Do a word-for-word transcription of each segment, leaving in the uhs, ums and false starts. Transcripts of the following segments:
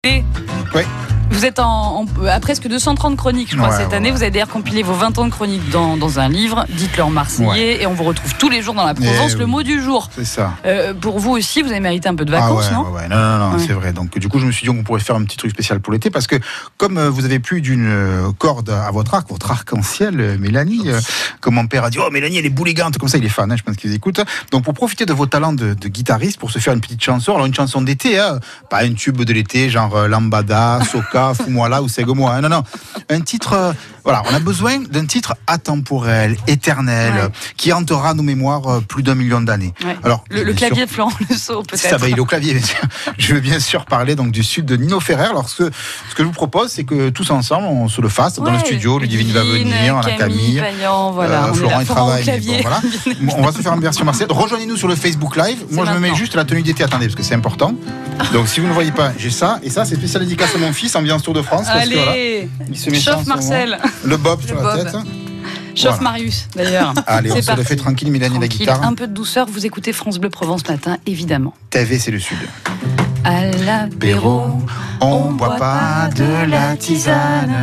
Et Oui. vous êtes en, en- à presque deux cent trente chroniques, je crois, Ouais, cette ouais, année. ouais. Vous avez d'ailleurs compilé vos vingt ans de chroniques dans, dans un livre, Dites-leur Marseillais, et on vous retrouve tous les jours dans la Provence. Eh Le oui. mot du jour. C'est ça. Euh, pour vous aussi, vous avez mérité un peu de Ah vacances, ouais, non ouais, ouais. Non, non, non, Ouais. c'est vrai. Donc, du coup, je me suis dit qu'on pourrait faire un petit truc spécial pour l'été parce que, comme euh, vous avez plus d'une euh, corde à votre arc, votre arc-en-ciel, euh, Mélanie, euh, comme mon père a dit, oh, Mélanie, elle est boulégante, comme ça, il est fan, hein, je pense qu'il écoute. Donc, pour profiter de vos talents de, de guitariste, pour se faire une petite chanson, alors une chanson d'été, hein, pas un tube de l'été, genre euh, Lambada, Soca, Fous-moi là ou Segue-moi. Hein, non, non. Un titre, euh, voilà, on a besoin d'un titre atemporel, éternel, Ouais. euh, qui hantera nos mémoires euh, plus d'un million d'années. Ouais. Alors, Le, le bien sûr, clavier de Florent Lesault, peut-être. ça va, il est au clavier, bien sûr. Je veux bien sûr parler donc du sud de Nino Ferrer. Alors, ce que, ce que je vous propose, c'est que tous ensemble, on se le fasse dans le Ouais, studio. Ludivine va venir, on a Camille, Camille. Payan, voilà. Euh, on est Florent, là. il Florent au travaille. mais clavier. bon, voilà. Bon, on va se faire une version marseillaise. Rejoignez-nous sur le Facebook Live. Moi, je me mets maintenant. juste la tenue d'été. Attendez, parce que c'est important. Donc, si vous ne voyez pas, j'ai ça. Et ça, c'est spécial dédicace à mon fils, ambiance Tour de France. Parce que, voilà, Allez, il se met ça en chauffe ce moment. Marcel, Le bob sur Le la bob. tête. chauffe Voilà. Marius, d'ailleurs. Allez, on C'est se le parti. fait tranquille, Mélanie, la Tranquille, guitare. un peu de douceur, vous écoutez France Bleu Provence matin, évidemment. T V, c'est le sud. À l'apéro, On boit pas de la tisane.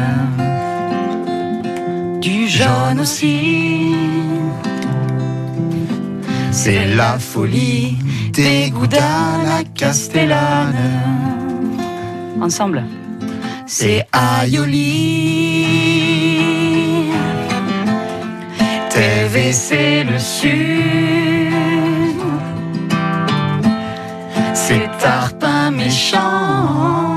du jaune aussi. C'est la folie des gouttes à la castellane. Ensemble. C'est aioli. T V, c'est le sud. C'est Tarpin méchant.